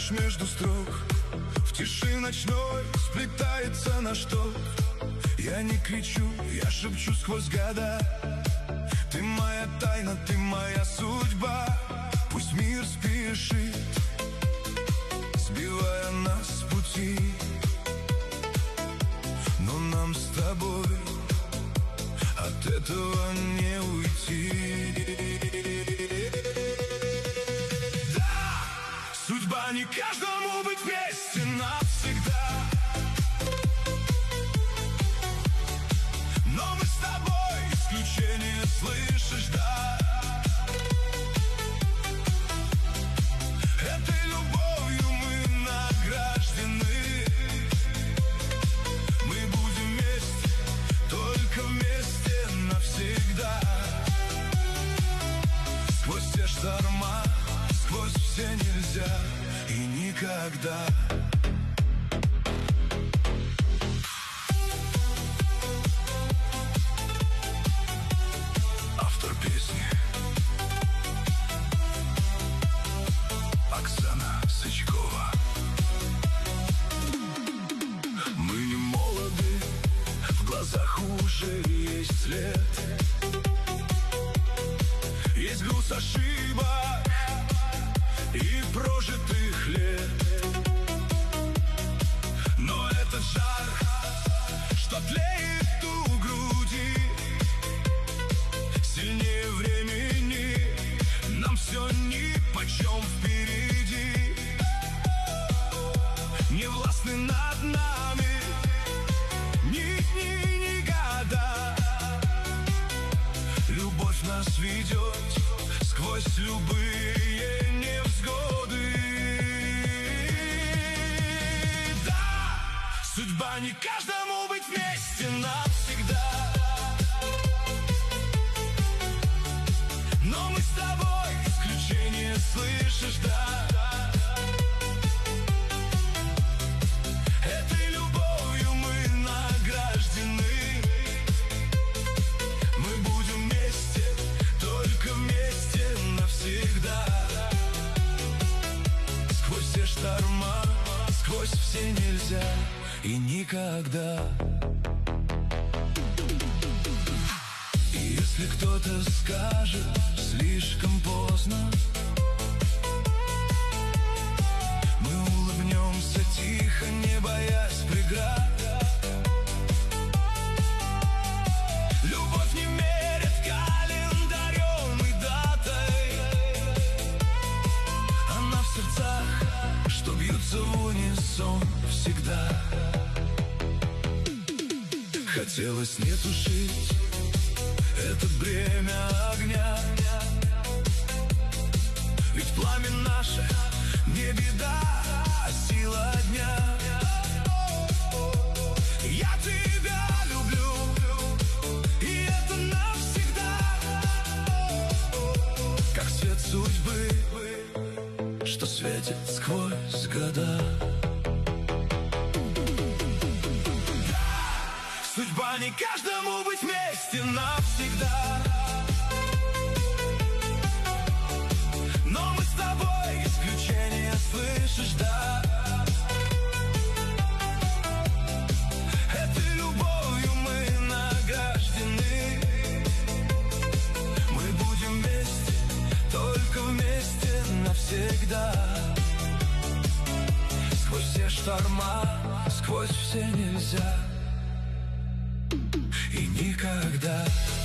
лишь между строк, в тиши ночной сплетается наш ток. Я не кричу, я шепчу сквозь года. Ты моя тайна, ты моя судьба. Пусть мир спешит, сбивая нас с пути, но нам с тобой от этого не уйти. Да, судьба не каждому быть вместе навсегда, но мы с тобой исключение, слышишь, да? Этой любовью мы награждены. Мы будем вместе, только вместе навсегда. Сквозь все шторма, сквозь все нельзя и никогда. Автор песни Оксана Сычкова. Мы не молоды, в глазах уже есть след. Есть груз ошибок и прожитых лет. Но этот жар, что тлеет у груди, сильнее времени, нам все нипочем впереди. Не властны над нами ни дни, ни года. Любовь нас ведет сквозь любые невзгоды. Да, судьба не каждому быть вместе навсегда, но мы с тобой исключение, слышишь, да? Этой любовью мы награждены. Мы будем вместе, только вместе навсегда. Сквозь все шторма, сквозь все нельзя и никогда. И если кто-то скажет слишком поздно, мы улыбнемся тихо, не боясь преград. Любовь не мерит календарем и датой, она в сердцах, что бьются в унисон всегда. Хотелось не тушить это бремя огня, ведь пламя наше не беда, а сила дня. Я тебя люблю, и это навсегда, как свет судьбы, что светит сквозь года. Судьба не каждому быть вместе навсегда, но мы с тобой исключение, слышишь, да? Этой любовью мы награждены. Мы будем вместе, только вместе навсегда. Сквозь все шторма, сквозь все нельзя и никогда.